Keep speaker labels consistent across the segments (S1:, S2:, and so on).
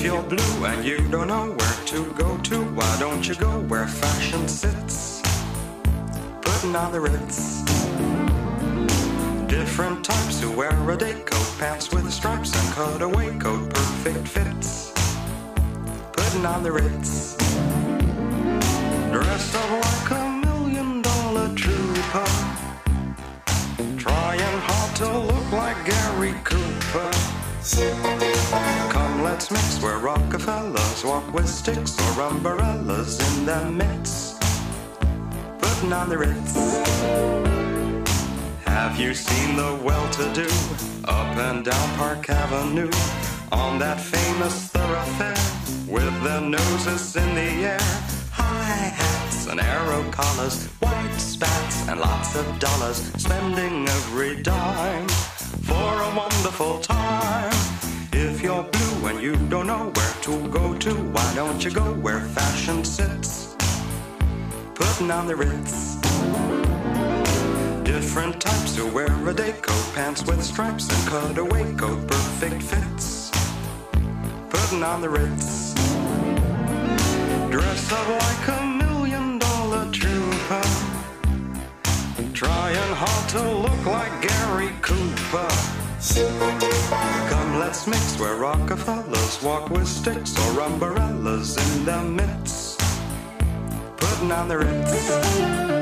S1: you're blue and you don't know where to go to, why don't you go where fashion sits? Putting on the Ritz. Different types who wear a day coat, pants with stripes and cutaway coat, perfect fits. Putting on the Ritz. Dressed up like $1 million trooper, trying hard to look like Gary Cooper. Come, let's mix where Rockefellers walk with sticks or umbrellas in their midst. Putting on the Ritz. Have you seen the well-to-do up and down Park Avenue on that famous thoroughfare with their noses in the air? High hats and arrow collars, white spats and lots of dollars, spending every dime for a wonderful time. If you're blue and you don't know where to go to, why don't you go where fashion sits? Putting on the Ritz. Different types who wear a day coat, pants with stripes and cutaway coat, perfect fits. Putting on the Ritz. Dressed up like $1 million trooper, trying hard to look like Gary Cooper. Come, let's mix where Rockefellers walk with sticks or umbrellas in their midst. Putting on the Ritz.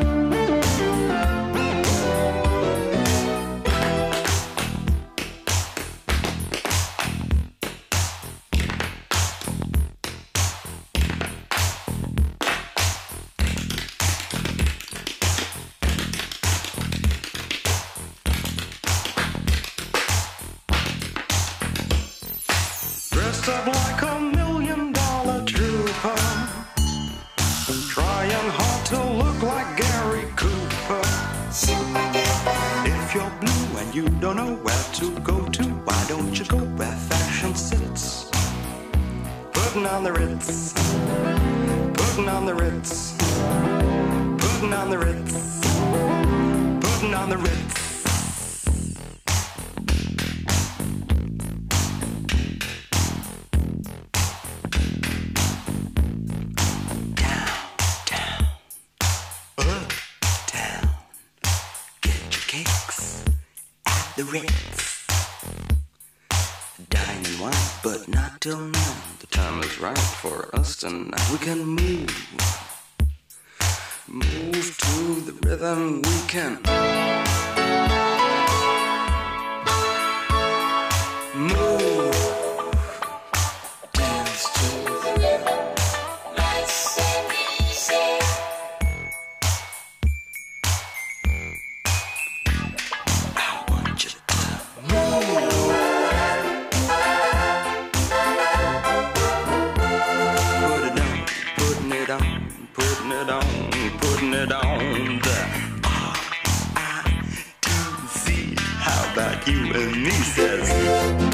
S1: Dressed up like $1 million trooper, trying hard to look like Gary Cooper. If you're blue and you don't know where to go to, why don't you go where fashion sits? Putting on the Ritz. Putting on the Ritz. Putting on the Ritz. Putting on the Ritz. The Ritz. Dine and wine, but not till now. The time is right for us tonight. We can move to the rhythm. We can move, dance to the rhythm. Nice and easy. Putting it on the R-I-T-Z. How about you and me, says